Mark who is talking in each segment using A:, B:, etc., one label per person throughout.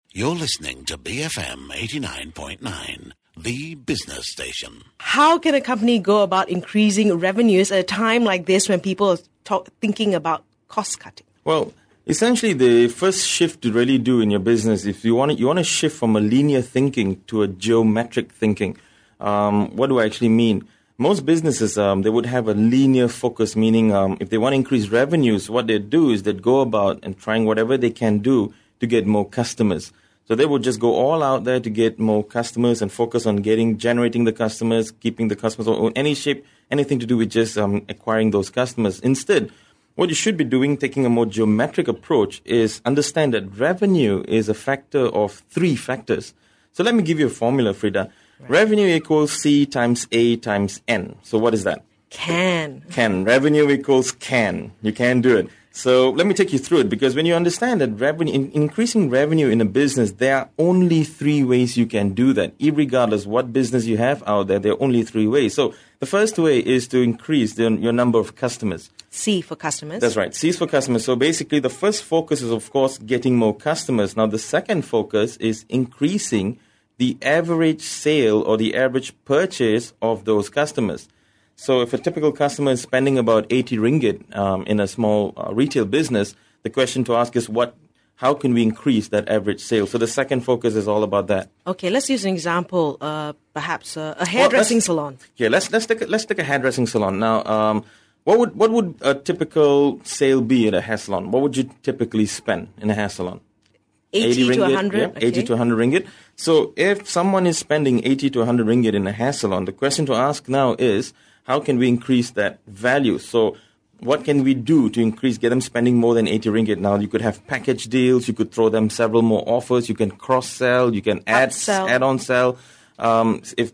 A: You're listening to BFM 89.9, the business station.
B: How can a company go about increasing revenues at a time like this when people are thinking about cost cutting?
C: Well, essentially, the first shift to really do in your business, if you want to shift from a linear thinking to a geometric thinking. What do I actually mean? Most businesses, they would have a linear focus, meaning if they want to increase revenues, what they do is they'd go about and trying whatever they can do to get more customers. So they would just go all out there to get more customers and focus on generating the customers, keeping the customers, or anything to do with just acquiring those customers. Instead, what you should be doing, taking a more geometric approach, is understand that revenue is a factor of three factors. So let me give you a formula, Frida. Right. Revenue equals C times A times N. So what is that?
B: Can.
C: Revenue equals can. You can do it. So let me take you through it, because when you understand that increasing revenue in a business, there are only three ways you can do that. Irregardless what business you have out there, there are only three ways. So the first way is to increase your number of customers.
B: C for customers.
C: That's right. C is for customers. So basically the first focus is, of course, getting more customers. Now the second focus is increasing the average sale or the average purchase of those customers. So if a typical customer is spending about 80 ringgit in a small retail business, the question to ask is how can we increase that average sale? So the second focus is all about that.
B: Okay, let's use an example, perhaps a hairdressing salon.
C: Yeah, let's take a hairdressing salon. Now, what would a typical sale be at a hair salon? What would you typically spend in a hair salon?
B: 80 to 100.
C: Yeah,
B: okay.
C: 80 to 100 ringgit. So if someone is spending 80 to 100 ringgit in a hair salon, the question to ask now is, how can we increase that value? So what can we do to get them spending more than 80 ringgit? Now, you could have package deals. You could throw them several more offers. You can cross-sell. You can add-on sell. If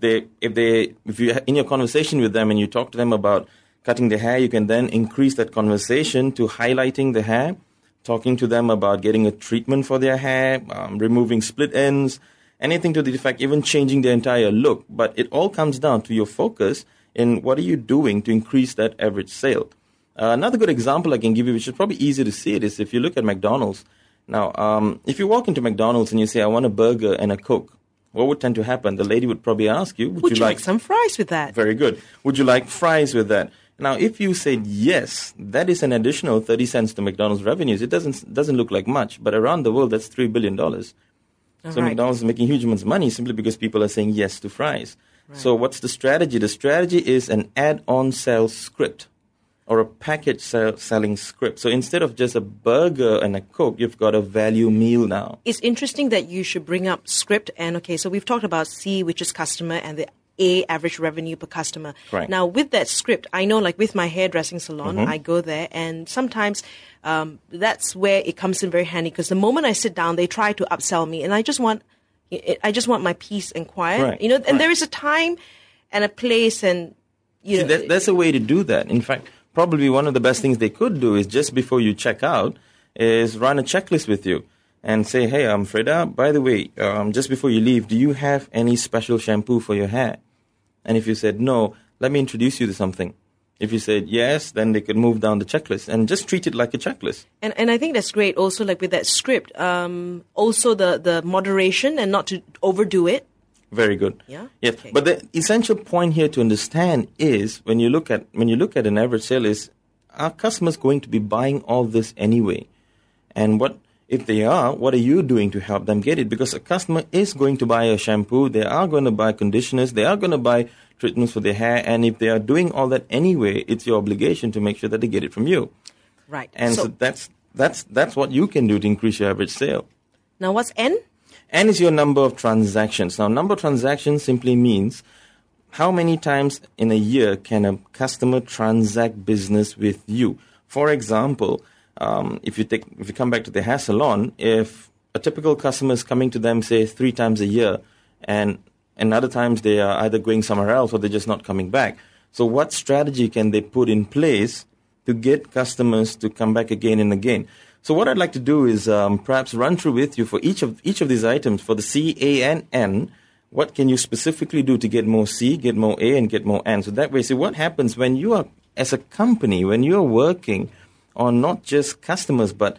C: you in your conversation with them and you talk to them about cutting the hair, you can then increase that conversation to highlighting the hair, talking to them about getting a treatment for their hair, removing split ends, anything to the effect, even changing their entire look. But it all comes down to your focus in what are you doing to increase that average sale. Another good example I can give you, which is probably easy to see it, is if you look at McDonald's. Now, if you walk into McDonald's and you say, I want a burger and a Coke, what would tend to happen? The lady would probably ask you, would you like
B: some fries with that?
C: Very good. Would you like fries with that? Now, if you said yes, that is an additional 30 cents to McDonald's revenues. It doesn't look like much, but around the world, that's $3 billion. So right. McDonald's is making huge amounts of money simply because people are saying yes to fries. Right. So what's the strategy? The strategy is an add-on sales script or a package selling script. So instead of just a burger and a Coke, you've got a value meal now.
B: It's interesting that you should bring up script. And okay, so we've talked about C, which is customer, and the A, average revenue per customer.
C: Right.
B: Now, with that script, I know like with my hairdressing salon, I go there and sometimes that's where it comes in very handy, because the moment I sit down, they try to upsell me and I just want my peace and quiet,
C: right.
B: And there is a time and a place, and
C: that's a way to do that. In fact, probably one of the best things they could do is just before you check out is run a checklist with you and say, hey, I'm Frida. By the way, just before you leave, do you have any special shampoo for your hair? And if you said no, let me introduce you to something. If you said yes, then they could move down the checklist and just treat it like a checklist.
B: And I think that's great also, like with that script, also the moderation and not to overdo it.
C: Very good.
B: Yeah.
C: Yes.
B: Okay.
C: But the essential point here to understand is when you look at an average sale is, are customers going to be buying all this anyway? And if they are, what are you doing to help them get it? Because a customer is going to buy a shampoo, they are going to buy conditioners, they are going to buy treatments for their hair, and if they are doing all that anyway, it's your obligation to make sure that they get it from you.
B: Right.
C: And so that's what you can do to increase your average sale.
B: Now, what's N?
C: N is your number of transactions. Now, number of transactions simply means how many times in a year can a customer transact business with you. For example, if you come back to the hair salon, if a typical customer is coming to them, say, 3 times a year, and other times they are either going somewhere else or they're just not coming back. So what strategy can they put in place to get customers to come back again and again? So what I'd like to do is perhaps run through with you for each of these items, for the C, A, and N, what can you specifically do to get more C, get more A, and get more N? So that way, see what happens when you are, as a company, when you're working on not just customers, but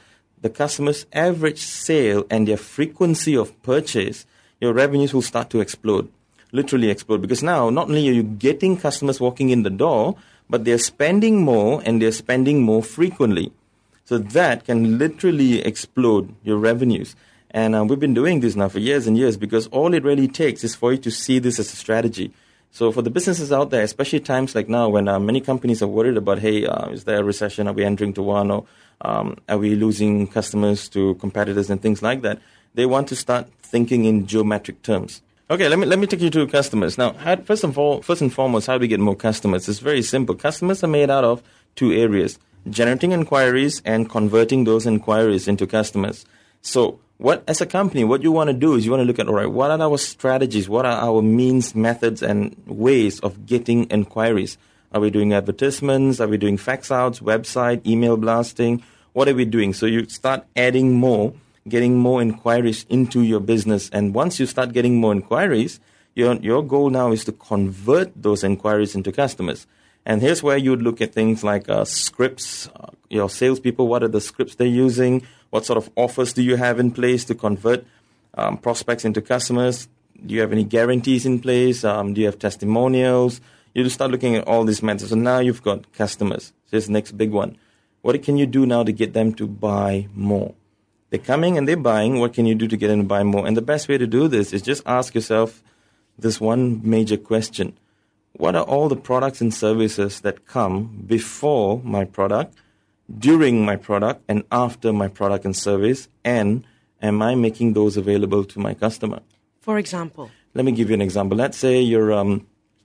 C: the customer's average sale and their frequency of purchase, your revenues will start to explode, literally explode. Because now, not only are you getting customers walking in the door, but they're spending more and they're spending more frequently. So that can literally explode your revenues. And we've been doing this now for years and years, because all it really takes is for you to see this as a strategy. So for the businesses out there, especially times like now when many companies are worried about, hey, is there a recession? Are we entering to one? Or are we losing customers to competitors and things like that? They want to start thinking in geometric terms. Okay, let me take you to customers. Now, first and foremost, how do we get more customers? It's very simple. Customers are made out of two areas: generating inquiries and converting those inquiries into customers. So as a company, what you want to do is you want to look at, all right, what are our strategies? What are our means, methods, and ways of getting inquiries? Are we doing advertisements? Are we doing fax outs, website, email blasting? What are we doing? So you start adding more, getting more inquiries into your business. And once you start getting more inquiries, your goal now is to convert those inquiries into customers. And here's where you would look at things like scripts, your salespeople, what are the scripts they're using? What sort of offers do you have in place to convert prospects into customers? Do you have any guarantees in place? Do you have testimonials? You just start looking at all these methods. So now you've got customers. Here's the next big one. What can you do now to get them to buy more? They're coming and they're buying. What can you do to get them to buy more? And the best way to do this is just ask yourself this one major question. What are all the products and services that come before my product, during my product, and after my product and service? And am I making those available to my customer?
B: For example?
C: Let me give you an example. Let's say you're a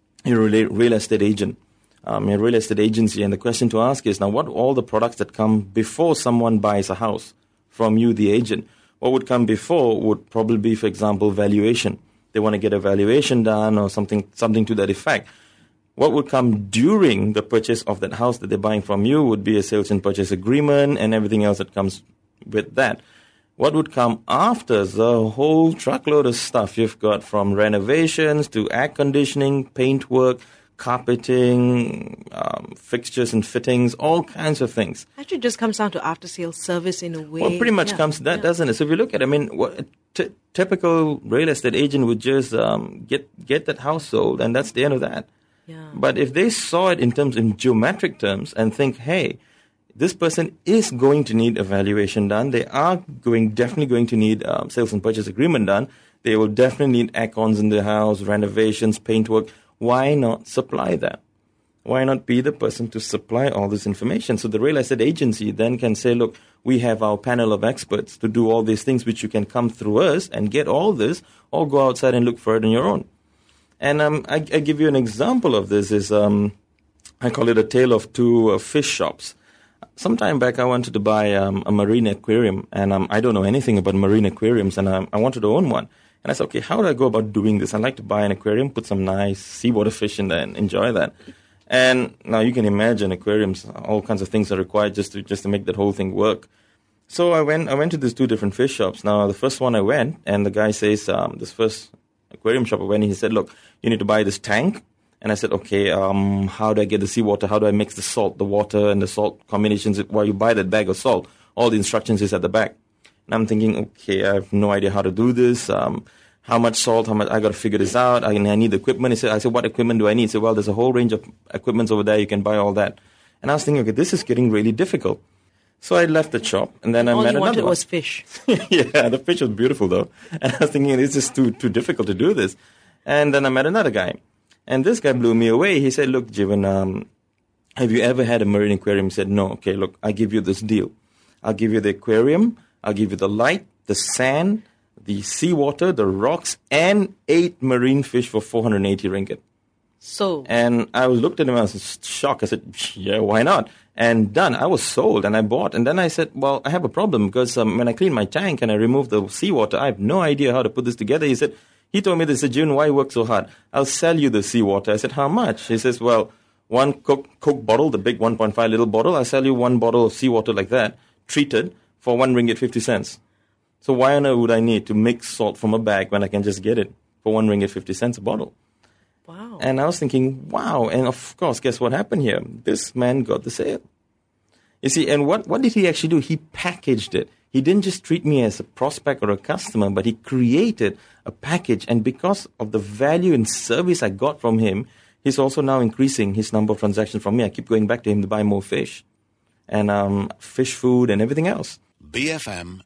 C: real estate agent. You're a real estate agency. And the question to ask is, now, what are all the products that come before someone buys a house from you, the agent? What would come before would probably be, for example, valuation. They want to get a valuation done or something to that effect. What would come during the purchase of that house that they're buying from you would be a sales and purchase agreement and everything else that comes with that. What would come after is a whole truckload of stuff. You've got from renovations to air conditioning, paint work, carpeting, fixtures and fittings, all kinds of things.
B: Actually, it just comes down to after-sales service in a way.
C: Well, pretty much comes to that, doesn't it? So if you look at it, I mean, what a typical real estate agent would just get that house sold, and that's the end of that.
B: Yeah.
C: But if they saw it in geometric terms and think, hey, this person is going to need a valuation done, they are definitely going to need sales and purchase agreement done, they will definitely need add-ons in the house, renovations, paintwork. Why not supply that? Why not be the person to supply all this information? So the real estate agency then can say, look, we have our panel of experts to do all these things, which you can come through us and get all this, or go outside and look for it on your own. And I give you an example of this is, I call it a tale of two fish shops. Some time back, I wanted to buy a marine aquarium, and I don't know anything about marine aquariums, and I wanted to own one. And I said, okay, how do I go about doing this? I'd like to buy an aquarium, put some nice seawater fish in there and enjoy that. And now you can imagine aquariums, all kinds of things are required just to make that whole thing work. So I went to these two different fish shops. Now, the first one I went, and the guy says, this first aquarium shop I went, he said, look, you need to buy this tank. And I said, okay, how do I get the seawater? How do I mix the salt, the water, and the salt combinations? While you buy that bag of salt, all the instructions is at the back. And I'm thinking, okay, I have no idea how to do this. How much salt, I got to figure this out. I need equipment. I said, what equipment do I need? He said, well, there's a whole range of equipments over there. You can buy all that. And I was thinking, okay, this is getting really difficult. So I left the shop, and then I met another one. All you wanted
B: was fish.
C: Yeah, the fish was beautiful, though. And I was thinking, this is too difficult to do this. And then I met another guy. And this guy blew me away. He said, look, Jivan, have you ever had a marine aquarium? He said, no. Okay, look, I give you this deal. I'll give you the aquarium. I'll give you the light, the sand, the seawater, the rocks, and 8 marine fish for 480 ringgit.
B: So.
C: And I looked at him, I was shocked. I said, yeah, why not? And done. I was sold, and I bought. And then I said, well, I have a problem because when I clean my tank and I remove the seawater, I have no idea how to put this together. He told me this, June, why work so hard? I'll sell you the seawater. I said, how much? He says, well, one Coke bottle, the big 1.5 little bottle, I'll sell you one bottle of seawater like that, treated, for 1 ringgit 50 cents. So why on earth would I need to mix salt from a bag when I can just get it for 1 ringgit 50 cents a bottle?
B: Wow.
C: And I was thinking, wow. And of course, guess what happened here? This man got the sale. You see, and what did he actually do? He packaged it. He didn't just treat me as a prospect or a customer, but he created a package. And because of the value and service I got from him, he's also now increasing his number of transactions from me. I keep going back to him to buy more fish and fish food and everything else.
A: BFM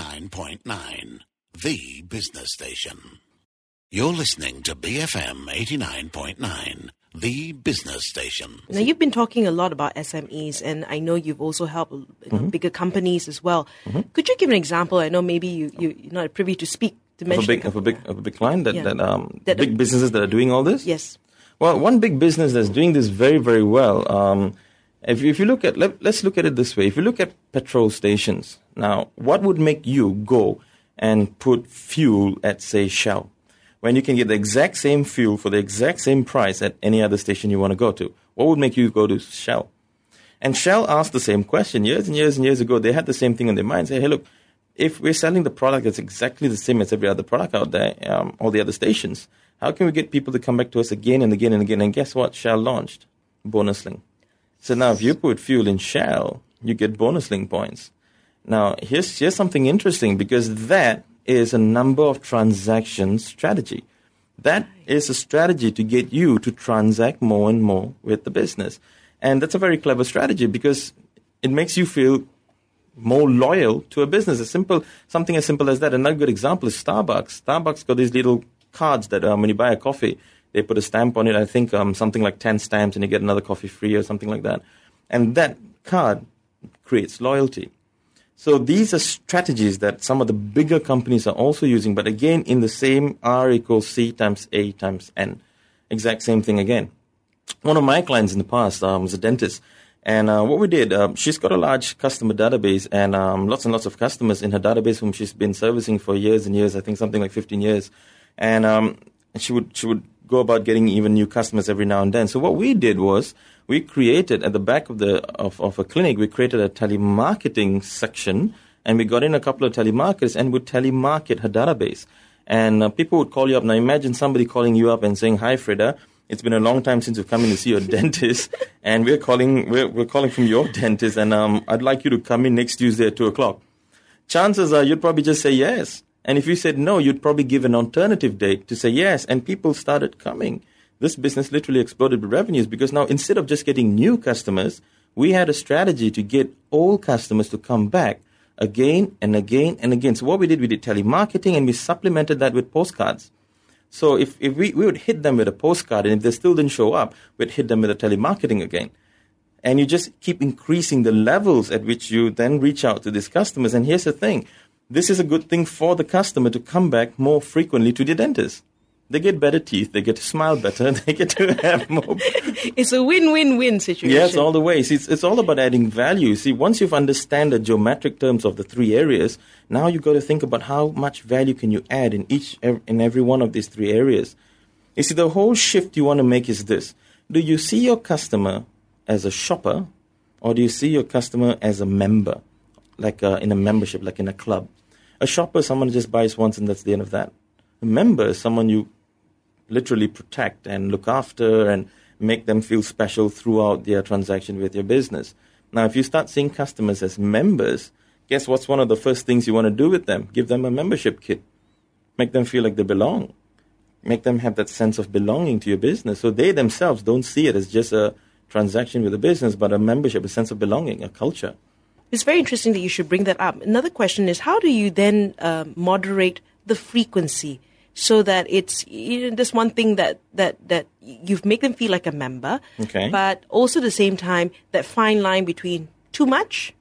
A: 89.9, the business station. You're listening to BFM 89.9, the business station.
B: Now, you've been talking a lot about SMEs, and I know you've also helped bigger companies as well. Could you give an example? I know maybe you're not privy to speak to mention
C: Of a big client big businesses that are doing all this?
B: Yes.
C: Well, one big business that's doing this very, very well. If you look at, let's look at it this way. If you look at petrol stations, now, what would make you go and put fuel at, say, Shell, when you can get the exact same fuel for the exact same price at any other station you want to go to? What would make you go to Shell? And Shell asked the same question years and years and years ago. They had the same thing in their mind. Say, hey, look, if we're selling the product that's exactly the same as every other product out there, all the other stations, how can we get people to come back to us again and again and again? And guess what? Shell launched BonusLink. So now if you put fuel in Shell, you get BonusLink points. Now, here's something interesting, because that is a number of transactions strategy. That is a strategy to get you to transact more and more with the business. And that's a very clever strategy, because it makes you feel more loyal to a business. Something as simple as that. Another good example is Starbucks. Starbucks got these little cards that when you buy a coffee, they put a stamp on it. I think something like 10 stamps and you get another coffee free or something like that. And that card creates loyalty. So these are strategies that some of the bigger companies are also using, but again, in the same R equals C times A times N. Exact same thing again. One of my clients in the past was a dentist. And what we did, she's got a large customer database and lots and lots of customers in her database whom she's been servicing for years and years, I think something like 15 years. And she would go about getting even new customers every now and then. So what we did was we created at the back of a clinic, we created a telemarketing section, and we got in a couple of telemarketers and would telemarket her database. And people would call you up. Now imagine somebody calling you up and saying, "Hi, Freda, it's been a long time since you've come in to see your dentist, and we're calling from your dentist, and I'd like you to come in next Tuesday at 2:00. Chances are you'd probably just say yes. And if you said no, you'd probably give an alternative date to say yes, and people started coming. This business literally exploded with revenues, because now instead of just getting new customers, we had a strategy to get old customers to come back again and again and again. So what we did telemarketing, and we supplemented that with postcards. So if we would hit them with a postcard, and if they still didn't show up, we'd hit them with a telemarketing again. And you just keep increasing the levels at which you then reach out to these customers. And here's the thing. This is a good thing for the customer to come back more frequently to the dentist. They get better teeth, they get to smile better, they get to have more.
B: It's a win-win-win situation.
C: Yes, all the way. See, it's all about adding value. See, once you've understand the geometric terms of the three areas, now you've got to think about how much value can you add in every one of these three areas. You see, the whole shift you want to make is this. Do you see your customer as a shopper, or do you see your customer as a member, like in a membership, like in a club? A shopper is someone who just buys once and that's the end of that. A member is someone you literally protect and look after and make them feel special throughout their transaction with your business. Now, if you start seeing customers as members, guess what's one of the first things you want to do with them? Give them a membership kit. Make them feel like they belong. Make them have that sense of belonging to your business. So they themselves don't see it as just a transaction with a business, but a membership, a sense of belonging, a culture.
B: It's very interesting that you should bring that up. Another question is, how do you then moderate the frequency so that it's this one thing that you've made them feel like a member,
C: okay,
B: but also at the same time that fine line between too much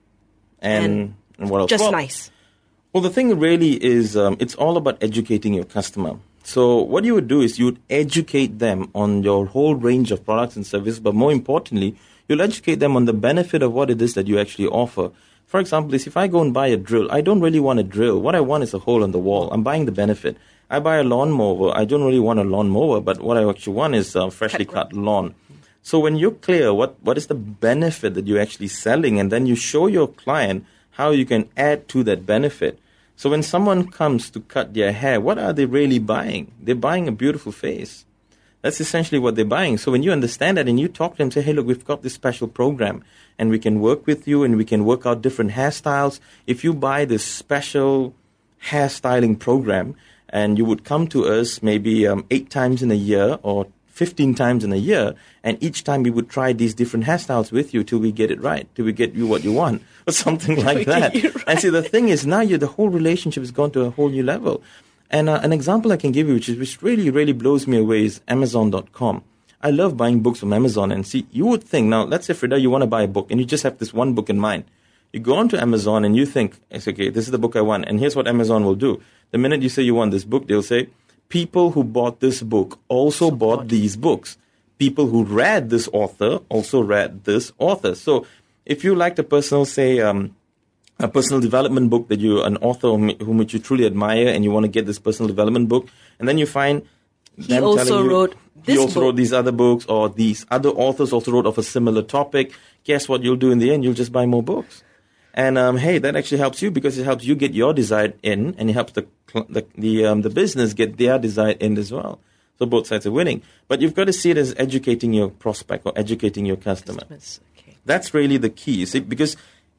B: and
C: what else?
B: Just nice.
C: Well, the thing really is it's all about educating your customer. So what you would do is you would educate them on your whole range of products and services, but more importantly, you'll educate them on the benefit of what it is that you actually offer. For example, if I go and buy a drill, I don't really want a drill. What I want is a hole in the wall. I'm buying the benefit. I buy a lawnmower. I don't really want a lawnmower, but what I actually want is freshly cut lawn. So when you're clear what is the benefit that you're actually selling, and then you show your client how you can add to that benefit. So when someone comes to cut their hair, what are they really buying? They're buying a beautiful face. That's essentially what they're buying. So when you understand that and you talk to them, say, hey, look, we've got this special program and we can work with you and we can work out different hairstyles. If you buy this special hairstyling program and you would come to us maybe 8 times in a year or 15 times in a year, and each time we would try these different hairstyles with you till we get it right, till we get you what you want, or something like that. Right. And see, the thing is, now the whole relationship has gone to a whole new level. And an example I can give you, which really, really blows me away, is Amazon.com. I love buying books from Amazon. And see, you would think, now, let's say, Frida, you want to buy a book, and you just have this one book in mind. You go onto Amazon, and you think, it's okay, this is the book I want. And here's what Amazon will do. The minute you say you want this book, they'll say, people who bought this book also bought these books. People who read this author also read this author. So if you liked a personal, say, a personal development book that you're an author whom you truly admire and you want to get this personal development book, and then you find
B: he also wrote
C: these other books, or these other authors also wrote of a similar topic, guess what you'll do in the end? You'll just buy more books. And hey, that actually helps you because it helps you get your desired in, and it helps the business get their desired in as well. So both sides are winning. But you've got to see it as educating your prospect or educating your customer.
B: Okay.
C: That's really the key, you see, because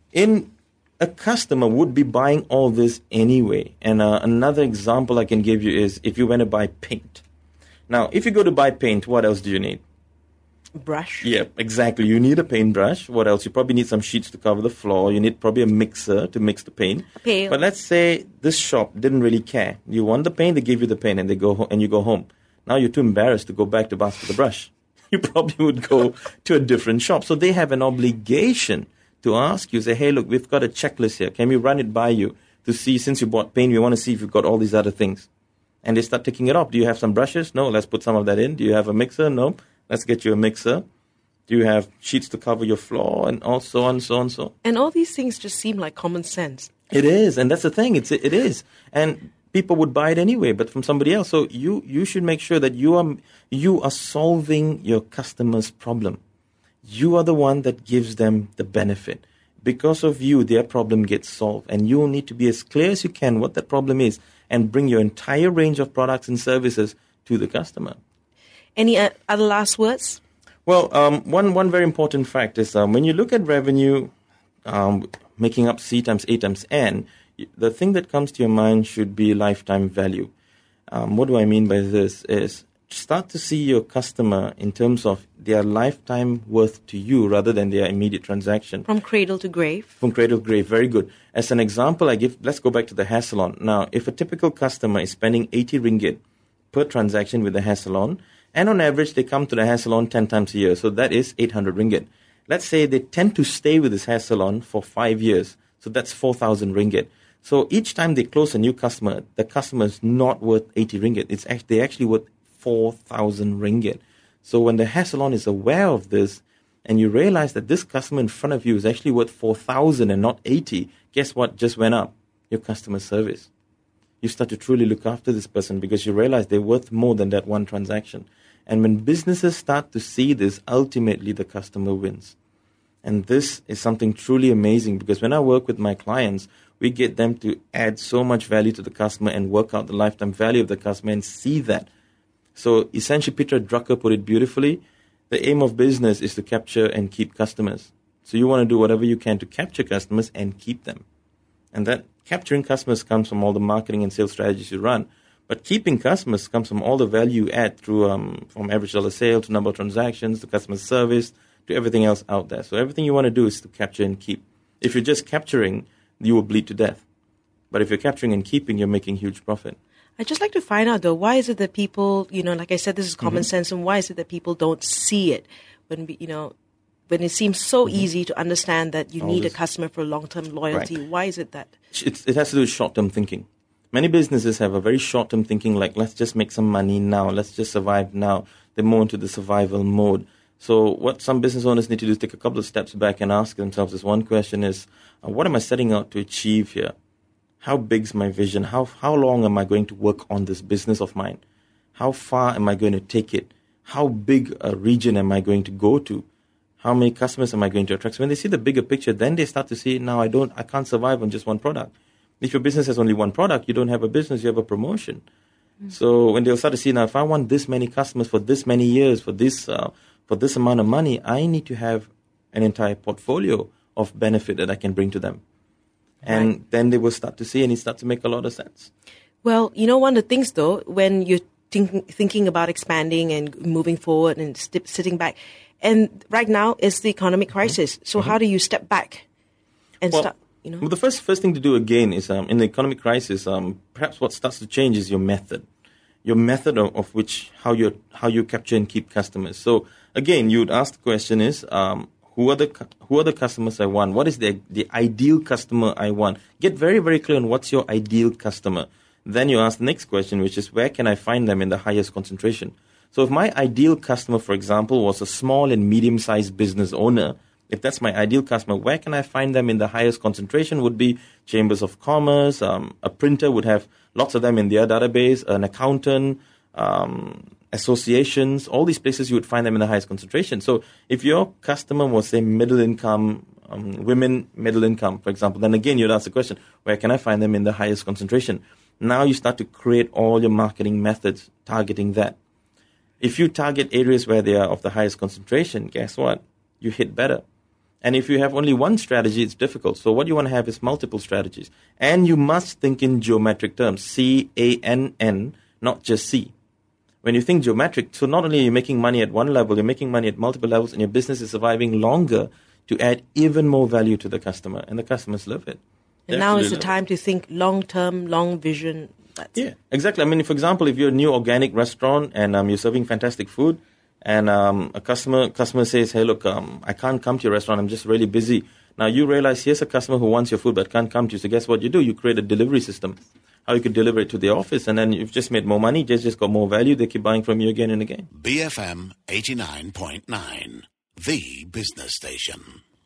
C: a customer would be buying all this anyway. And another example I can give you is if you went to buy paint. Now, if you go to buy paint, what else do you need?
B: Brush.
C: Yeah, exactly. You need a paintbrush. What else? You probably need some sheets to cover the floor. You need probably a mixer to mix the paint.
B: Pail.
C: But let's say this shop didn't really care. You want the paint, they give you the paint, and you go home. Now you're too embarrassed to go back to ask for the brush. You probably would go to a different shop. So they have an obligation to ask you, say, hey, look, we've got a checklist here. Can we run it by you to see, since you bought paint, we want to see if you've got all these other things. And they start ticking it off. Do you have some brushes? No, let's put some of that in. Do you have a mixer? No, let's get you a mixer. Do you have sheets to cover your floor? And all so on, so on, so. And
B: all these things just seem like common sense.
C: It is. And that's the thing. It is. And people would buy it anyway, but from somebody else. So you should make sure that you are solving your customer's problem. You are the one that gives them the benefit. Because of you, their problem gets solved. And you need to be as clear as you can what that problem is and bring your entire range of products and services to the customer.
B: Any other last words?
C: Well, one very important fact is when you look at revenue making up C times A times N, the thing that comes to your mind should be lifetime value. What do I mean by this is start to see your customer in terms of their lifetime worth to you rather than their immediate transaction.
B: From cradle to grave?
C: From cradle to grave, very good. As an example, let's go back to the hair salon. Now, if a typical customer is spending 80 ringgit per transaction with the hair salon, and on average they come to the hair salon 10 times a year, so that is 800 ringgit. Let's say they tend to stay with this hair salon for 5 years, so that's 4,000 ringgit. So each time they close a new customer, the customer is not worth 80 ringgit. They're actually worth 4,000 ringgit. So when the hair salon is aware of this, and you realize that this customer in front of you is actually worth 4,000 and not 80, guess what just went up? Your customer service. You start to truly look after this person because you realize they're worth more than that one transaction. And when businesses start to see this, ultimately the customer wins. And this is something truly amazing because when I work with my clients, we get them to add so much value to the customer and work out the lifetime value of the customer and see that. So essentially, Peter Drucker put it beautifully. The aim of business is to capture and keep customers. So you want to do whatever you can to capture customers and keep them. And that capturing customers comes from all the marketing and sales strategies you run. But keeping customers comes from all the value you add through from average dollar sale to number of transactions to customer service to everything else out there. So everything you want to do is to capture and keep. If you're just capturing, you will bleed to death. But if you're capturing and keeping, you're making huge profit.
B: I'd just like to find out, though, why is it that people, like I said, this is common sense, and why is it that people don't see it when it seems so easy to understand that you need a customer for long-term loyalty? Right. Why is it that?
C: It has to do with short-term thinking. Many businesses have a very short-term thinking, like, let's just make some money now, let's just survive now. They're more into the survival mode. So what some business owners need to do is take a couple of steps back and ask themselves this one question is, what am I setting out to achieve here? How big's my vision? How long am I going to work on this business of mine? How far am I going to take it? How big a region am I going to go to? How many customers am I going to attract? So when they see the bigger picture, then they start to see, now I can't survive on just one product. If your business has only one product, you don't have a business, you have a promotion. So when they'll start to see, now if I want this many customers for this many years, for this amount of money, I need to have an entire portfolio of benefit that I can bring to them. And then they will start to see, and it starts to make a lot of sense.
B: Well, one of the things, though, when you're thinking about expanding and moving forward and sitting back, and right now is the economic crisis. So how do you step back and start,
C: Well, the first thing to do again is in the economic crisis, perhaps what starts to change is your method. Your method of which, how you capture and keep customers. So again, you would ask the question is, who are the customers I want? What is the ideal customer I want? Get very, very clear on what's your ideal customer. Then you ask the next question, which is where can I find them in the highest concentration? So if my ideal customer, for example, was a small and medium-sized business owner, if that's my ideal customer, where can I find them in the highest concentration? Would be chambers of commerce. A printer would have lots of them in their database. An accountant, associations, all these places you would find them in the highest concentration. So if your customer was, say, middle income, women middle income, for example, then again you'd ask the question, where can I find them in the highest concentration? Now you start to create all your marketing methods targeting that. If you target areas where they are of the highest concentration, guess what? You hit better. And if you have only one strategy, it's difficult. So what you want to have is multiple strategies. And you must think in geometric terms, C-A-N-N, not just C. When you think geometric, so not only are you making money at one level, you're making money at multiple levels, and your business is surviving longer to add even more value to the customer. And the customers love it.
B: And now is the time to think long-term, long vision.
C: Yeah, exactly. I mean, for example, if you're a new organic restaurant and you're serving fantastic food, and a customer says, hey, look, I can't come to your restaurant. I'm just really busy. Now you realize here's a customer who wants your food but can't come to you. So guess what you do? You create a delivery system. How you could deliver it to the office, and then you've just made more money. Just got more value. They keep buying from you again and again.
A: BFM 89.9, the business station.